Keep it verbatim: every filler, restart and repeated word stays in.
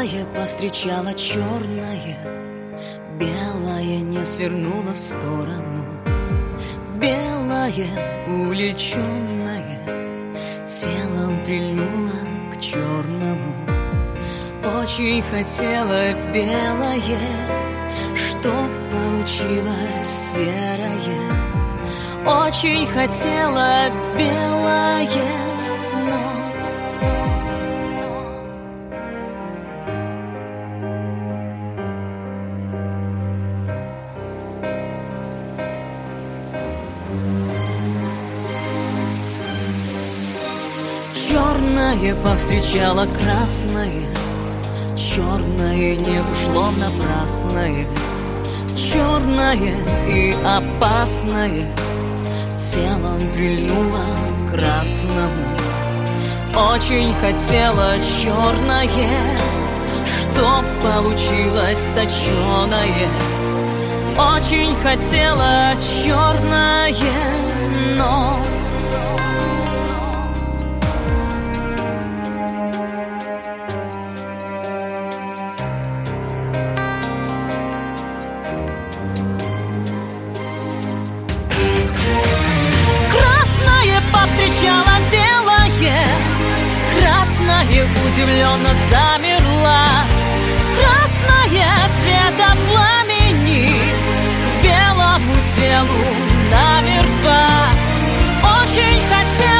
Черное повстречало черное, белое не свернуло в сторону. Белое, увлеченное, телом прильнуло к черному. Очень хотела белое, чтоб получилось серое. Очень хотела белое, но черное повстречало красное, черное не ушло в напрасное. Черное и опасное телом прильнуло к красному. Очень хотела черное, чтоб получилось точеное. Очень хотела черное, но повстречала белое, красное удивленно замерла. Красное цвета пламени к белому телу намертво. Очень хотела